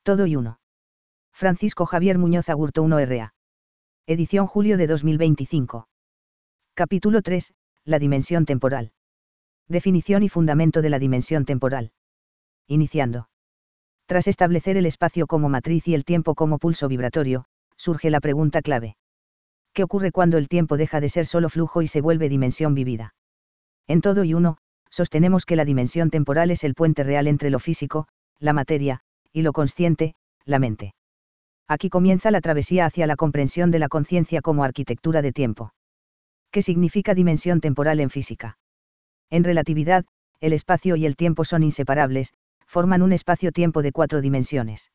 Todo y uno. Francisco Javier Muñoz Agurto 1 RA. Edición julio de 2025. Capítulo 3. La dimensión temporal. Definición y fundamento de la dimensión temporal. Iniciando. Tras establecer el espacio como matriz y el tiempo como pulso vibratorio, surge la pregunta clave. ¿Qué ocurre cuando el tiempo deja de ser solo flujo y se vuelve dimensión vivida? En Todo y Uno, sostenemos que la dimensión temporal es el puente real entre lo físico, la materia, y lo consciente, la mente. Aquí comienza la travesía hacia la comprensión de la conciencia como arquitectura de tiempo. ¿Qué significa dimensión temporal en física? En relatividad, el espacio y el tiempo son inseparables, forman un espacio-tiempo de 4 dimensiones.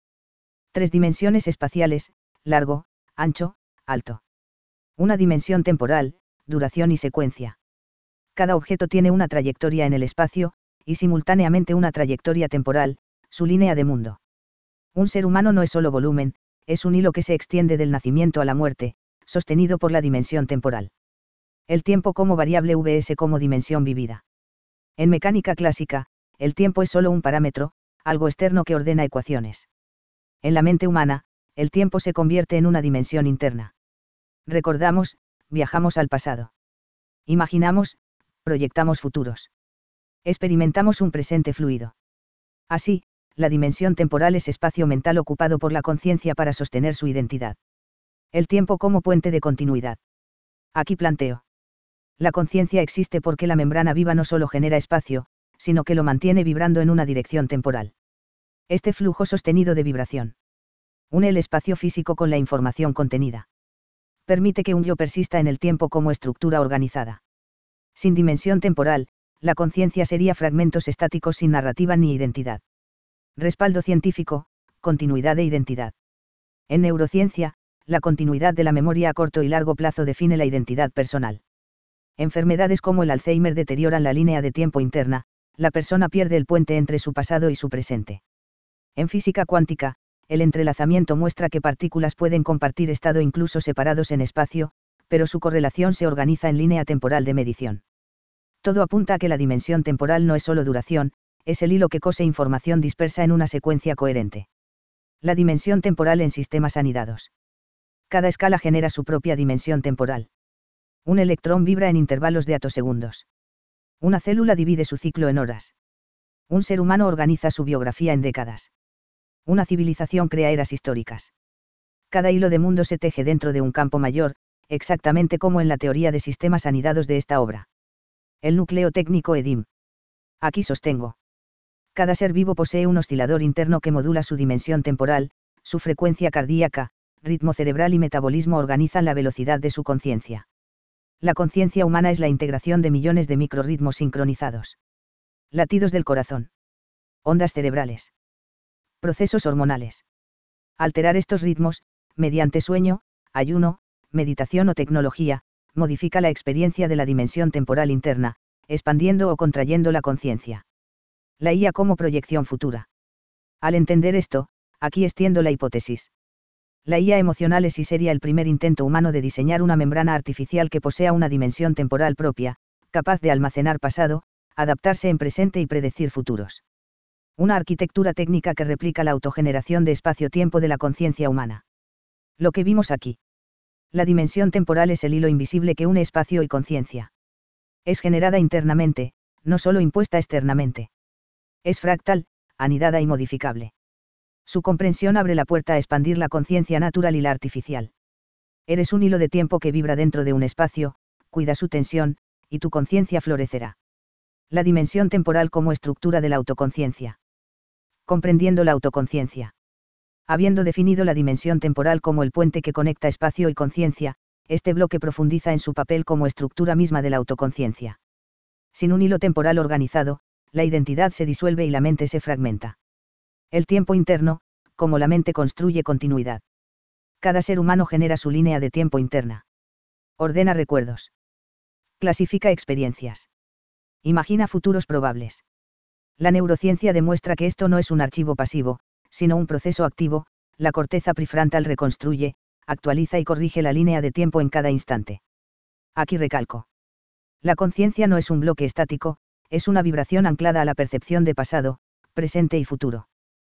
3 dimensiones espaciales, largo, ancho, alto. Una dimensión temporal, duración y secuencia. Cada objeto tiene una trayectoria en el espacio, y simultáneamente una trayectoria temporal, su línea de mundo. Un ser humano no es solo volumen, es un hilo que se extiende del nacimiento a la muerte, sostenido por la dimensión temporal. El tiempo como variable vs como dimensión vivida. En mecánica clásica, el tiempo es solo un parámetro, algo externo que ordena ecuaciones. En la mente humana, el tiempo se convierte en una dimensión interna. Recordamos, viajamos al pasado. Imaginamos, proyectamos futuros. Experimentamos un presente fluido. Así, la dimensión temporal es espacio mental ocupado por la conciencia para sostener su identidad. El tiempo como puente de continuidad. Aquí planteo. La conciencia existe porque la membrana viva no solo genera espacio, sino que lo mantiene vibrando en una dirección temporal. Este flujo sostenido de vibración une el espacio físico con la información contenida. Permite que un yo persista en el tiempo como estructura organizada. Sin dimensión temporal, la conciencia sería fragmentos estáticos sin narrativa ni identidad. Respaldo científico, continuidad e identidad. En neurociencia, la continuidad de la memoria a corto y largo plazo define la identidad personal. Enfermedades como el Alzheimer deterioran la línea de tiempo interna, la persona pierde el puente entre su pasado y su presente. En física cuántica, el entrelazamiento muestra que partículas pueden compartir estado incluso separados en espacio, pero su correlación se organiza en línea temporal de medición. Todo apunta a que la dimensión temporal no es solo duración, es el hilo que cose información dispersa en una secuencia coherente. La dimensión temporal en sistemas anidados. Cada escala genera su propia dimensión temporal. Un electrón vibra en intervalos de atosegundos. Una célula divide su ciclo en horas. Un ser humano organiza su biografía en décadas. Una civilización crea eras históricas. Cada hilo de mundo se teje dentro de un campo mayor, exactamente como en la teoría de sistemas anidados de esta obra. El núcleo técnico EDIM. Aquí sostengo. Cada ser vivo posee un oscilador interno que modula su dimensión temporal, su frecuencia cardíaca, ritmo cerebral y metabolismo organizan la velocidad de su conciencia. La conciencia humana es la integración de millones de microrritmos sincronizados. Latidos del corazón. Ondas cerebrales. Procesos hormonales. Alterar estos ritmos, mediante sueño, ayuno, meditación o tecnología, modifica la experiencia de la dimensión temporal interna, expandiendo o contrayendo la conciencia. La IA como proyección futura. Al entender esto, aquí extiendo la hipótesis. La IA emocional es y sería el primer intento humano de diseñar una membrana artificial que posea una dimensión temporal propia, capaz de almacenar pasado, adaptarse en presente y predecir futuros. Una arquitectura técnica que replica la autogeneración de espacio-tiempo de la conciencia humana. Lo que vimos aquí. La dimensión temporal es el hilo invisible que une espacio y conciencia. Es generada internamente, no solo impuesta externamente. Es fractal, anidada y modificable. Su comprensión abre la puerta a expandir la conciencia natural y la artificial. Eres un hilo de tiempo que vibra dentro de un espacio, cuida su tensión, y tu conciencia florecerá. La dimensión temporal como estructura de la autoconciencia. Comprendiendo la autoconciencia. Habiendo definido la dimensión temporal como el puente que conecta espacio y conciencia, este bloque profundiza en su papel como estructura misma de la autoconciencia. Sin un hilo temporal organizado, la identidad se disuelve y la mente se fragmenta. El tiempo interno, como la mente construye continuidad. Cada ser humano genera su línea de tiempo interna. Ordena recuerdos. Clasifica experiencias. Imagina futuros probables. La neurociencia demuestra que esto no es un archivo pasivo, sino un proceso activo. La corteza prefrontal reconstruye, actualiza y corrige la línea de tiempo en cada instante. Aquí recalco. La conciencia no es un bloque estático, es una vibración anclada a la percepción de pasado, presente y futuro.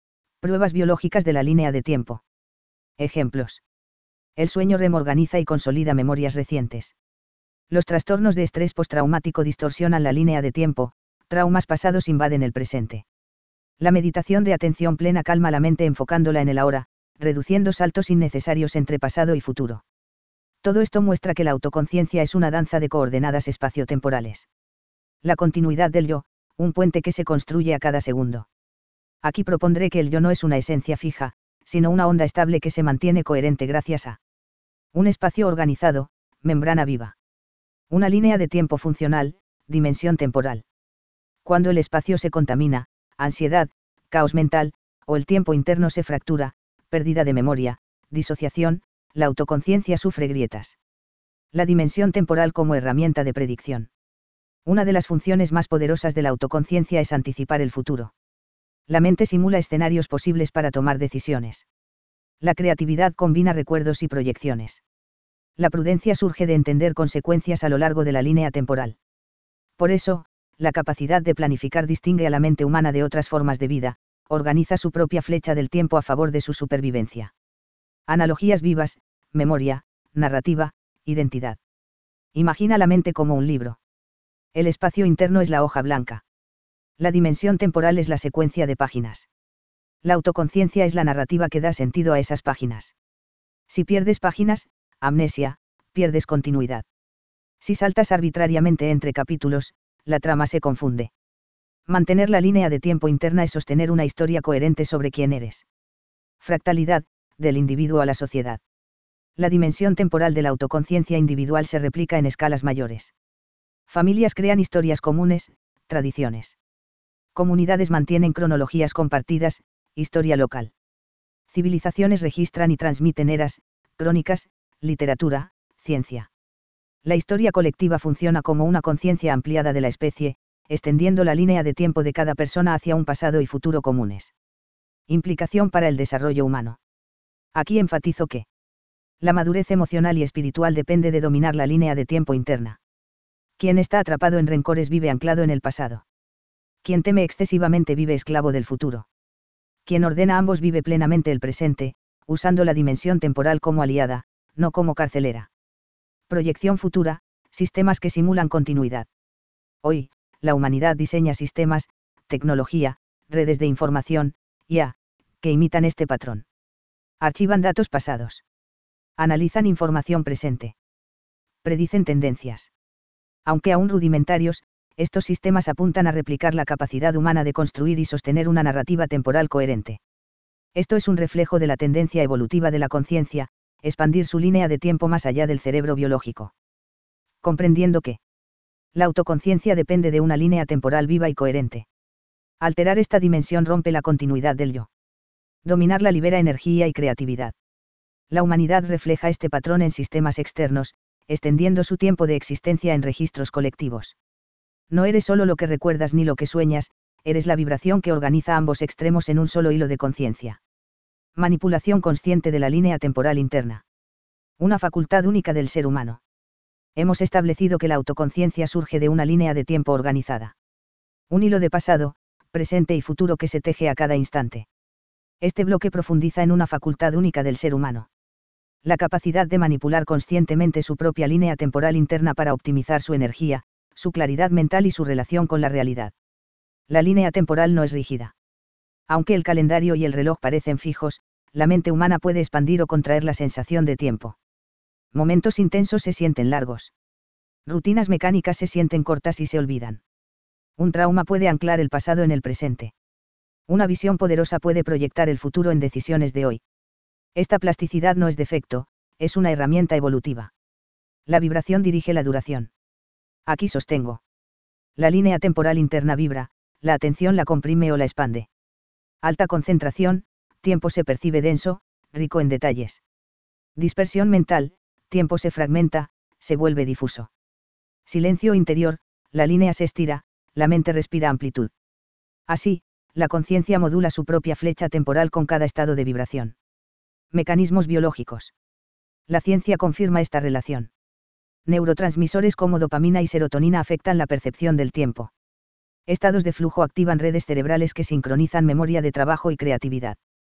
Pruebas biológicas de la línea de tiempo. Ejemplos. El sueño REM organiza y consolida memorias recientes. Los trastornos de estrés postraumático distorsionan la línea de tiempo, traumas pasados invaden el presente. La meditación de atención plena calma la mente enfocándola en el ahora, reduciendo saltos innecesarios entre pasado y futuro. Todo esto muestra que la autoconciencia es una danza de coordenadas espaciotemporales. La continuidad del yo, un puente que se construye a cada segundo. Aquí propondré que el yo no es una esencia fija, sino una onda estable que se mantiene coherente gracias a un espacio organizado, membrana viva. Una línea de tiempo funcional, dimensión temporal. Cuando el espacio se contamina, ansiedad, caos mental, o el tiempo interno se fractura, pérdida de memoria, disociación, la autoconciencia sufre grietas. La dimensión temporal como herramienta de predicción. Una de las funciones más poderosas de la autoconciencia es anticipar el futuro. La mente simula escenarios posibles para tomar decisiones. La creatividad combina recuerdos y proyecciones. La prudencia surge de entender consecuencias a lo largo de la línea temporal. Por eso, la capacidad de planificar distingue a la mente humana de otras formas de vida, organiza su propia flecha del tiempo a favor de su supervivencia. Analogías vivas, memoria, narrativa, identidad. Imagina la mente como un libro. El espacio interno es la hoja blanca. La dimensión temporal es la secuencia de páginas. La autoconciencia es la narrativa que da sentido a esas páginas. Si pierdes páginas, amnesia, pierdes continuidad. Si saltas arbitrariamente entre capítulos, la trama se confunde. Mantener la línea de tiempo interna es sostener una historia coherente sobre quién eres. Fractalidad, del individuo a la sociedad. La dimensión temporal de la autoconciencia individual se replica en escalas mayores. Familias crean historias comunes, tradiciones. Comunidades mantienen cronologías compartidas, historia local. Civilizaciones registran y transmiten eras, crónicas, literatura, ciencia. La historia colectiva funciona como una conciencia ampliada de la especie, extendiendo la línea de tiempo de cada persona hacia un pasado y futuro comunes. Implicación para el desarrollo humano. Aquí enfatizo que la madurez emocional y espiritual depende de dominar la línea de tiempo interna. Quien está atrapado en rencores vive anclado en el pasado. Quien teme excesivamente vive esclavo del futuro. Quien ordena ambos vive plenamente el presente, usando la dimensión temporal como aliada, no como carcelera. Proyección futura, sistemas que simulan continuidad. Hoy, la humanidad diseña sistemas, tecnología, redes de información, IA, que imitan este patrón. Archivan datos pasados. Analizan información presente. Predicen tendencias. Aunque aún rudimentarios, estos sistemas apuntan a replicar la capacidad humana de construir y sostener una narrativa temporal coherente. Esto es un reflejo de la tendencia evolutiva de la conciencia, expandir su línea de tiempo más allá del cerebro biológico. Comprendiendo que la autoconciencia depende de una línea temporal viva y coherente. Alterar esta dimensión rompe la continuidad del yo. Dominarla libera energía y creatividad. La humanidad refleja este patrón en sistemas externos, extendiendo su tiempo de existencia en registros colectivos. No eres solo lo que recuerdas ni lo que sueñas, eres la vibración que organiza ambos extremos en un solo hilo de conciencia. Manipulación consciente de la línea temporal interna. Una facultad única del ser humano. Hemos establecido que la autoconciencia surge de una línea de tiempo organizada. Un hilo de pasado, presente y futuro que se teje a cada instante. Este bloque profundiza en una facultad única del ser humano. La capacidad de manipular conscientemente su propia línea temporal interna para optimizar su energía, su claridad mental y su relación con la realidad. La línea temporal no es rígida. Aunque el calendario y el reloj parecen fijos, la mente humana puede expandir o contraer la sensación de tiempo. Momentos intensos se sienten largos. Rutinas mecánicas se sienten cortas y se olvidan. Un trauma puede anclar el pasado en el presente. Una visión poderosa puede proyectar el futuro en decisiones de hoy. Esta plasticidad no es defecto, es una herramienta evolutiva. La vibración dirige la duración. Aquí sostengo. La línea temporal interna vibra, la atención la comprime o la expande. Alta concentración, tiempo se percibe denso, rico en detalles. Dispersión mental, tiempo se fragmenta, se vuelve difuso. Silencio interior, la línea se estira, la mente respira amplitud. Así, la conciencia modula su propia flecha temporal con cada estado de vibración. Mecanismos biológicos. La ciencia confirma esta relación. Neurotransmisores como dopamina y serotonina afectan la percepción del tiempo. Estados de flujo activan redes cerebrales que sincronizan memoria de trabajo y creatividad.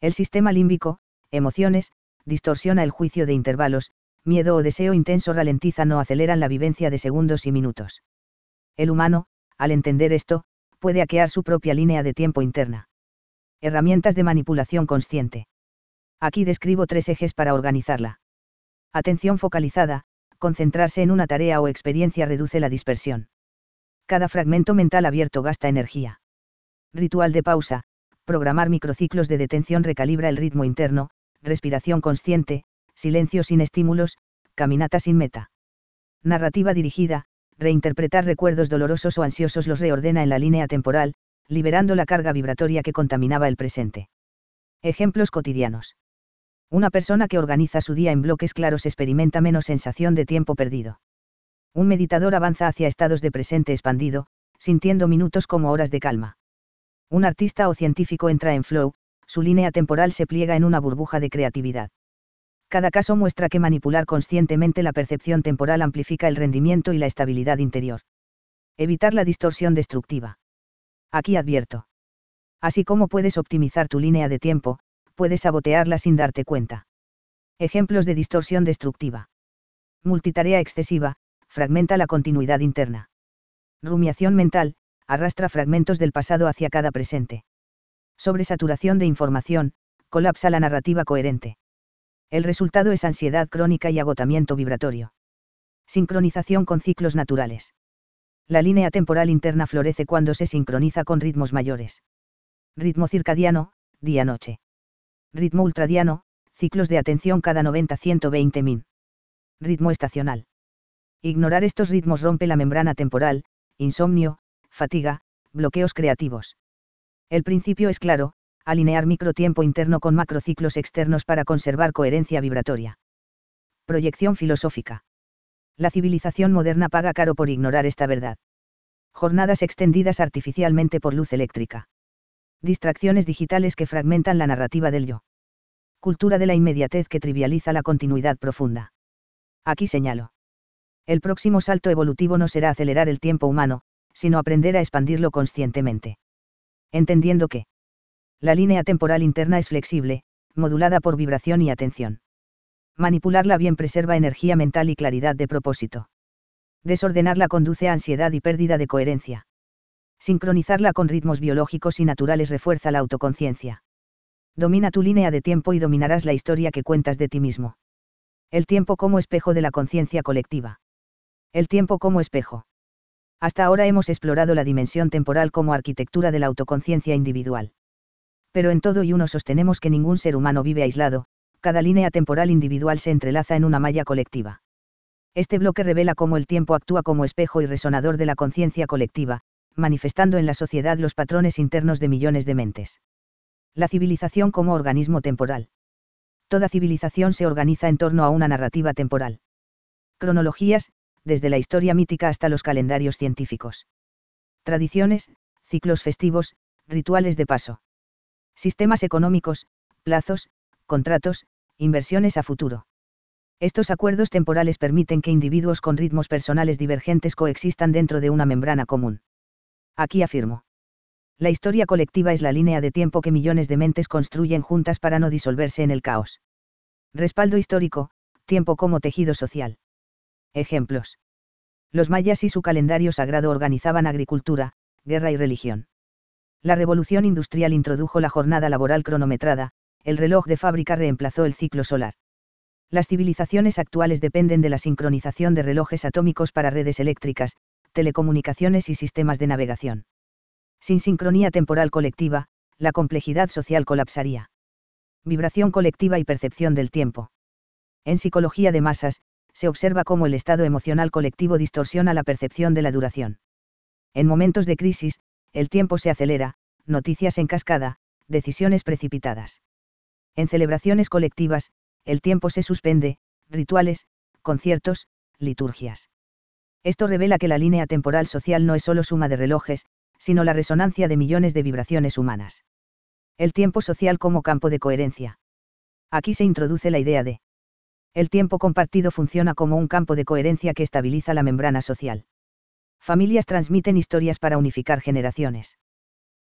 El sistema límbico, emociones, distorsiona el juicio de intervalos, miedo o deseo intenso ralentizan o aceleran la vivencia de segundos y minutos. El humano, al entender esto, puede hackear su propia línea de tiempo interna. Herramientas de manipulación consciente. Aquí describo 3 ejes para organizarla. Atención focalizada, concentrarse en una tarea o experiencia reduce la dispersión. Cada fragmento mental abierto gasta energía. Ritual de pausa, programar microciclos de detención recalibra el ritmo interno, respiración consciente, silencio sin estímulos, caminata sin meta. Narrativa dirigida, reinterpretar recuerdos dolorosos o ansiosos los reordena en la línea temporal, liberando la carga vibratoria que contaminaba el presente. Ejemplos cotidianos. Una persona que organiza su día en bloques claros experimenta menos sensación de tiempo perdido. Un meditador avanza hacia estados de presente expandido, sintiendo minutos como horas de calma. Un artista o científico entra en flow, su línea temporal se pliega en una burbuja de creatividad. Cada caso muestra que manipular conscientemente la percepción temporal amplifica el rendimiento y la estabilidad interior. Evitar la distorsión destructiva. Aquí advierto. Así como puedes optimizar tu línea de tiempo, puedes sabotearla sin darte cuenta. Ejemplos de distorsión destructiva. Multitarea excesiva, fragmenta la continuidad interna. Rumiación mental, arrastra fragmentos del pasado hacia cada presente. Sobresaturación de información, colapsa la narrativa coherente. El resultado es ansiedad crónica y agotamiento vibratorio. Sincronización con ciclos naturales. La línea temporal interna florece cuando se sincroniza con ritmos mayores. Ritmo circadiano, día-noche. Ritmo ultradiano, ciclos de atención cada 90-120 min. Ritmo estacional. Ignorar estos ritmos rompe la membrana temporal, insomnio, fatiga, bloqueos creativos. El principio es claro, alinear microtiempo interno con macrociclos externos para conservar coherencia vibratoria. Proyección filosófica. La civilización moderna paga caro por ignorar esta verdad. Jornadas extendidas artificialmente por luz eléctrica. Distracciones digitales que fragmentan la narrativa del yo. Cultura de la inmediatez que trivializa la continuidad profunda. Aquí señalo. El próximo salto evolutivo no será acelerar el tiempo humano, sino aprender a expandirlo conscientemente. Entendiendo que la línea temporal interna es flexible, modulada por vibración y atención. Manipularla bien preserva energía mental y claridad de propósito. Desordenarla conduce a ansiedad y pérdida de coherencia. Sincronizarla con ritmos biológicos y naturales refuerza la autoconciencia. Domina tu línea de tiempo y dominarás la historia que cuentas de ti mismo. El tiempo como espejo de la conciencia colectiva. El tiempo como espejo. Hasta ahora hemos explorado la dimensión temporal como arquitectura de la autoconciencia individual. Pero en todo y uno sostenemos que ningún ser humano vive aislado, cada línea temporal individual se entrelaza en una malla colectiva. Este bloque revela cómo el tiempo actúa como espejo y resonador de la conciencia colectiva, manifestando en la sociedad los patrones internos de millones de mentes. La civilización como organismo temporal. Toda civilización se organiza en torno a una narrativa temporal. Cronologías, desde la historia mítica hasta los calendarios científicos. Tradiciones, ciclos festivos, rituales de paso. Sistemas económicos, plazos, contratos, inversiones a futuro. Estos acuerdos temporales permiten que individuos con ritmos personales divergentes coexistan dentro de una membrana común. Aquí afirmo. La historia colectiva es la línea de tiempo que millones de mentes construyen juntas para no disolverse en el caos. Respaldo histórico, tiempo como tejido social. Ejemplos. Los mayas y su calendario sagrado organizaban agricultura, guerra y religión. La revolución industrial introdujo la jornada laboral cronometrada, el reloj de fábrica reemplazó el ciclo solar. Las civilizaciones actuales dependen de la sincronización de relojes atómicos para redes eléctricas, telecomunicaciones y sistemas de navegación. Sin sincronía temporal colectiva, la complejidad social colapsaría. Vibración colectiva y percepción del tiempo. En psicología de masas, se observa cómo el estado emocional colectivo distorsiona la percepción de la duración. En momentos de crisis, el tiempo se acelera, noticias en cascada, decisiones precipitadas. En celebraciones colectivas, el tiempo se suspende, rituales, conciertos, liturgias. Esto revela que la línea temporal social no es solo suma de relojes, sino la resonancia de millones de vibraciones humanas. El tiempo social como campo de coherencia. Aquí se introduce la idea de el tiempo compartido funciona como un campo de coherencia que estabiliza la membrana social. Familias transmiten historias para unificar generaciones.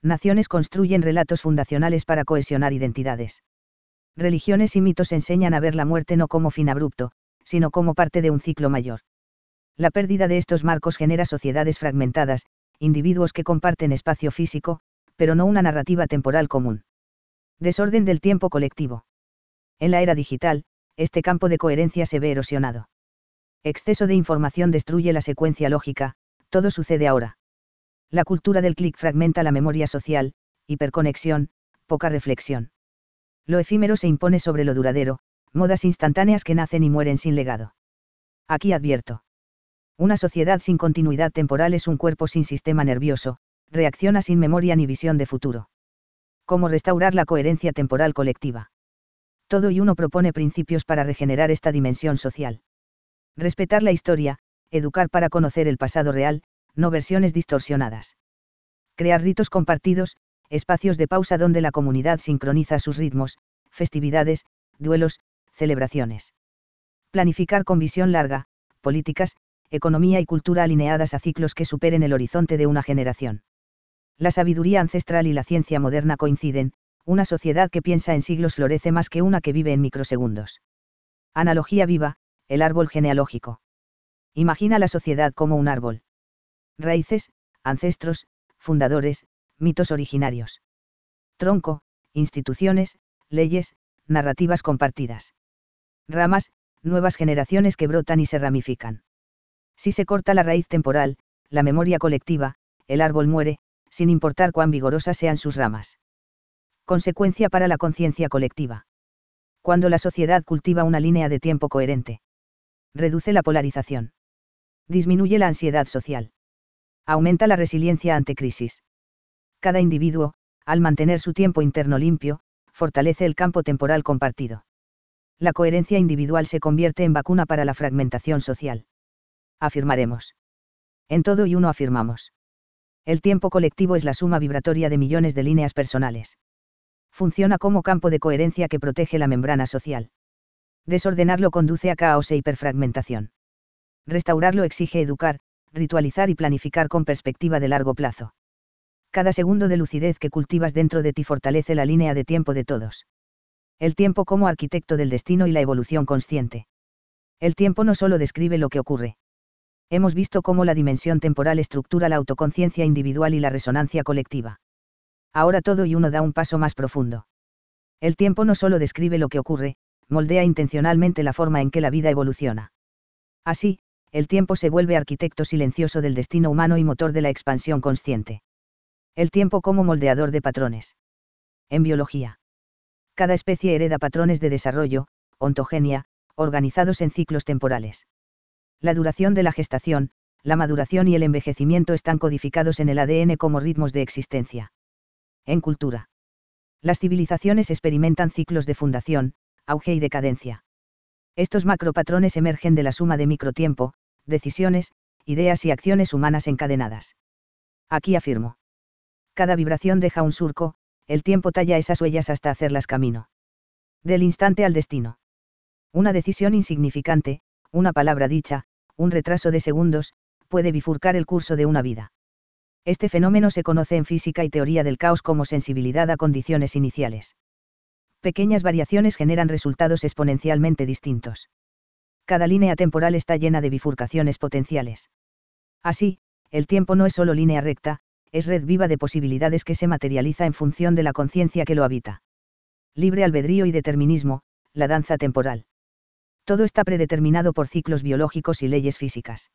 Naciones construyen relatos fundacionales para cohesionar identidades. Religiones y mitos enseñan a ver la muerte no como fin abrupto, sino como parte de un ciclo mayor. La pérdida de estos marcos genera sociedades fragmentadas, individuos que comparten espacio físico, pero no una narrativa temporal común. Desorden del tiempo colectivo. En la era digital, este campo de coherencia se ve erosionado. Exceso de información destruye la secuencia lógica, todo sucede ahora. La cultura del clic fragmenta la memoria social, hiperconexión, poca reflexión. Lo efímero se impone sobre lo duradero, modas instantáneas que nacen y mueren sin legado. Aquí advierto. Una sociedad sin continuidad temporal es un cuerpo sin sistema nervioso, reacciona sin memoria ni visión de futuro. ¿Cómo restaurar la coherencia temporal colectiva? Todo y uno propone principios para regenerar esta dimensión social. Respetar la historia, educar para conocer el pasado real, no versiones distorsionadas. Crear ritos compartidos, espacios de pausa donde la comunidad sincroniza sus ritmos, festividades, duelos, celebraciones. Planificar con visión larga, políticas, economía y cultura alineadas a ciclos que superen el horizonte de una generación. La sabiduría ancestral y la ciencia moderna coinciden, una sociedad que piensa en siglos florece más que una que vive en microsegundos. Analogía viva, el árbol genealógico. Imagina la sociedad como un árbol. Raíces, ancestros, fundadores, mitos originarios. Tronco, instituciones, leyes, narrativas compartidas. Ramas, nuevas generaciones que brotan y se ramifican. Si se corta la raíz temporal, la memoria colectiva, el árbol muere, sin importar cuán vigorosas sean sus ramas. Consecuencia para la conciencia colectiva. Cuando la sociedad cultiva una línea de tiempo coherente. Reduce la polarización. Disminuye la ansiedad social. Aumenta la resiliencia ante crisis. Cada individuo, al mantener su tiempo interno limpio, fortalece el campo temporal compartido. La coherencia individual se convierte en vacuna para la fragmentación social. Afirmaremos. En todo y uno afirmamos. El tiempo colectivo es la suma vibratoria de millones de líneas personales. Funciona como campo de coherencia que protege la membrana social. Desordenarlo conduce a caos e hiperfragmentación. Restaurarlo exige educar, ritualizar y planificar con perspectiva de largo plazo. Cada segundo de lucidez que cultivas dentro de ti fortalece la línea de tiempo de todos. El tiempo como arquitecto del destino y la evolución consciente. El tiempo no solo describe lo que ocurre. Hemos visto cómo la dimensión temporal estructura la autoconciencia individual y la resonancia colectiva. Ahora todo y uno da un paso más profundo. El tiempo no solo describe lo que ocurre, moldea intencionalmente la forma en que la vida evoluciona. Así, el tiempo se vuelve arquitecto silencioso del destino humano y motor de la expansión consciente. El tiempo como moldeador de patrones. En biología. Cada especie hereda patrones de desarrollo, ontogenia, organizados en ciclos temporales. La duración de la gestación, la maduración y el envejecimiento están codificados en el ADN como ritmos de existencia. En cultura. Las civilizaciones experimentan ciclos de fundación, auge y decadencia. Estos macropatrones emergen de la suma de microtiempo, decisiones, ideas y acciones humanas encadenadas. Aquí afirmo. Cada vibración deja un surco, el tiempo talla esas huellas hasta hacerlas camino. Del instante al destino. Una decisión insignificante, una palabra dicha, un retraso de segundos, puede bifurcar el curso de una vida. Este fenómeno se conoce en física y teoría del caos como sensibilidad a condiciones iniciales. Pequeñas variaciones generan resultados exponencialmente distintos. Cada línea temporal está llena de bifurcaciones potenciales. Así, el tiempo no es solo línea recta, es red viva de posibilidades que se materializa en función de la conciencia que lo habita. Libre albedrío y determinismo, la danza temporal. Todo está predeterminado por ciclos biológicos y leyes físicas.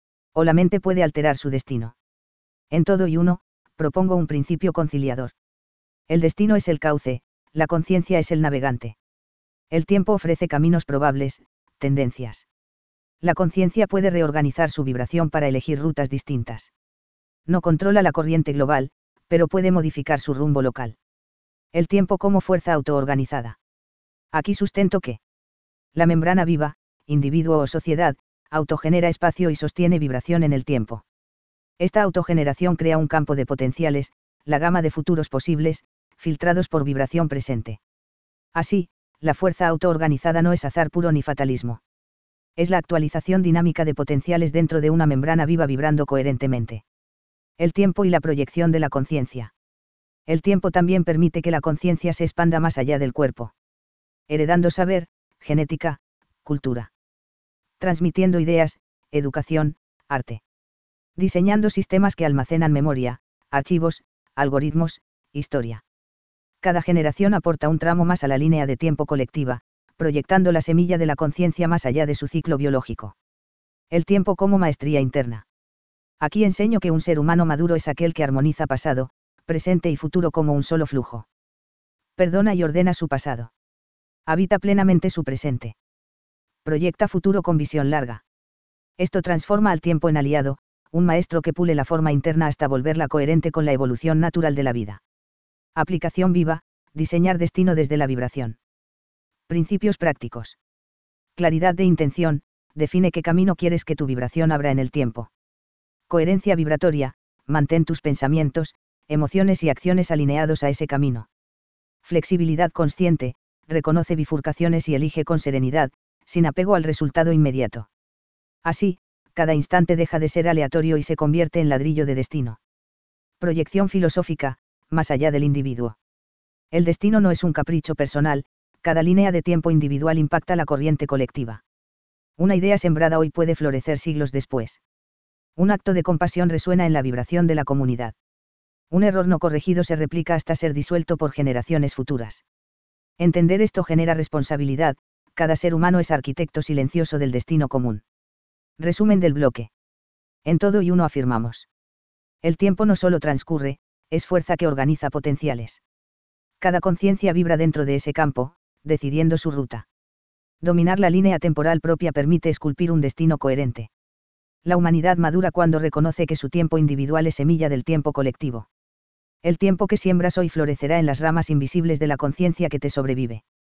O la mente puede alterar su destino. En todo y uno, propongo un principio conciliador. El destino es el cauce, la conciencia es el navegante. El tiempo ofrece caminos probables, tendencias. La conciencia puede reorganizar su vibración para elegir rutas distintas. No controla la corriente global, pero puede modificar su rumbo local. El tiempo como fuerza autoorganizada. Aquí sustento que la membrana viva, individuo o sociedad, autogenera espacio y sostiene vibración en el tiempo. Esta autogeneración crea un campo de potenciales, la gama de futuros posibles, filtrados por vibración presente. Así, la fuerza autoorganizada no es azar puro ni fatalismo. Es la actualización dinámica de potenciales dentro de una membrana viva vibrando coherentemente. El tiempo y la proyección de la conciencia. El tiempo también permite que la conciencia se expanda más allá del cuerpo. Heredando saber, genética, cultura. Transmitiendo ideas, educación, arte. Diseñando sistemas que almacenan memoria, archivos, algoritmos, historia. Cada generación aporta un tramo más a la línea de tiempo colectiva, proyectando la semilla de la conciencia más allá de su ciclo biológico. El tiempo como maestría interna. Aquí enseño que un ser humano maduro es aquel que armoniza pasado, presente y futuro como un solo flujo. Perdona y ordena su pasado. Habita plenamente su presente. Proyecta futuro con visión larga. Esto transforma al tiempo en aliado, un maestro que pule la forma interna hasta volverla coherente con la evolución natural de la vida. Aplicación viva, diseñar destino desde la vibración. Principios prácticos. Claridad de intención, define qué camino quieres que tu vibración abra en el tiempo. Coherencia vibratoria, mantén tus pensamientos, emociones y acciones alineados a ese camino. Flexibilidad consciente, reconoce bifurcaciones y elige con serenidad, sin apego al resultado inmediato. Así, cada instante deja de ser aleatorio y se convierte en ladrillo de destino. Proyección filosófica, más allá del individuo. El destino no es un capricho personal, cada línea de tiempo individual impacta la corriente colectiva. Una idea sembrada hoy puede florecer siglos después. Un acto de compasión resuena en la vibración de la comunidad. Un error no corregido se replica hasta ser disuelto por generaciones futuras. Entender esto genera responsabilidad, cada ser humano es arquitecto silencioso del destino común. Resumen del bloque. En todo y uno afirmamos. El tiempo no solo transcurre, es fuerza que organiza potenciales. Cada conciencia vibra dentro de ese campo, decidiendo su ruta. Dominar la línea temporal propia permite esculpir un destino coherente. La humanidad madura cuando reconoce que su tiempo individual es semilla del tiempo colectivo. El tiempo que siembras hoy florecerá en las ramas invisibles de la conciencia que te sobrevive.